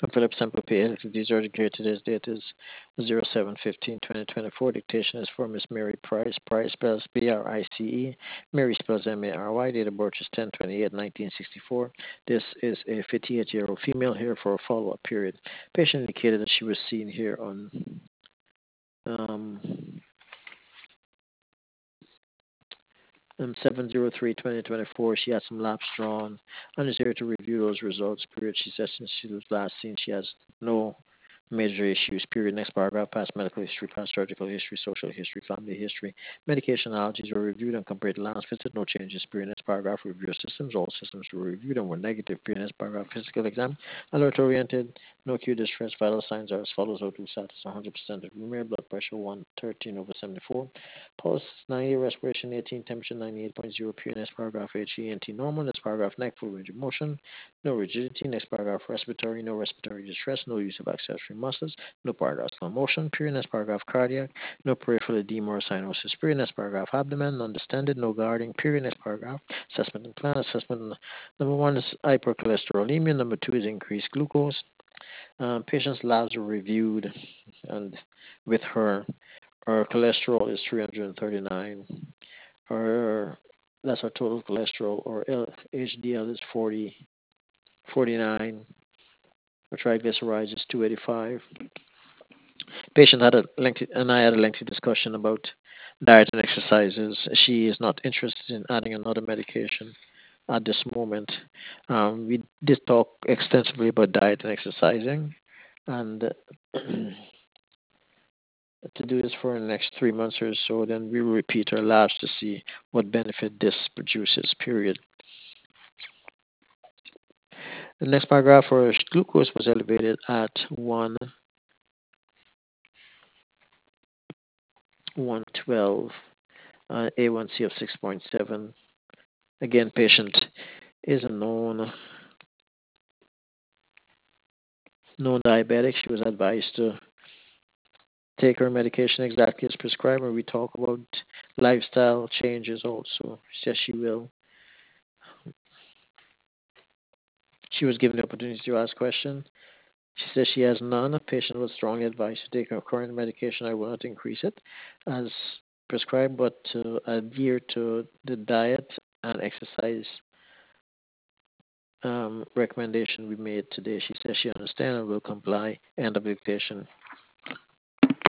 From Philip Semple PA. These urgent care today's date is 07/15/2024. Dictation is for Miss Mary Price. Price spells Brice. Mary spells Mary. Date of birth is 10/28/1964. This is a 58-year-old female here for a follow-up period. Patient indicated that she was seen here on um, 7/03/2024. She had some laps drawn and is here to review those results. Period. She says since she was last seen, she has no major issues. Period. Next paragraph: past medical history, past surgical history, social history, family history. Medication allergies were reviewed and compared to last visit. No changes. Period. Next paragraph: review of systems. All systems were reviewed and were negative. Period. Next paragraph: physical exam. Alert oriented. No acute distress. Vital signs are as follows: O2 status 100% of rumor. Blood pressure 113/74. Pulse 90, respiration 18, temperature 98.0, pure. Next paragraph, HENT normal. Next paragraph, neck full range of motion, no rigidity. Next paragraph, respiratory, no respiratory distress, no use of accessory muscles, no paragraph, slow motion, pure. Next paragraph, cardiac, no peripheral edema or cyanosis, pure. Next paragraph, abdomen, undistended, no guarding, pure. Next paragraph, assessment and plan. Assessment number one is hypercholesterolemia, number two is increased glucose. Patient's labs were reviewed and with her cholesterol is 339. Her That's her total cholesterol. Or HDL is 49. Her triglycerides is 285. Patient had a lengthy, and I had a lengthy discussion about diet and exercises. She is not interested in adding another medication at this moment. We did talk extensively about diet and exercising, and to do this for the next 3 months or so, then we will repeat our labs to see what benefit this produces, period. The next paragraph, for glucose was elevated at 112, A1C of 6.7. Again, patient is a known diabetic. She was advised to take her medication exactly as prescribed, and we talk about lifestyle changes also. She says she will. She was given the opportunity to ask questions. She says she has none. A patient was strongly advised to take her current medication. I will not increase it as prescribed, but to adhere to the diet and exercise recommendation we made today. She says she understands and will comply. End of dictation.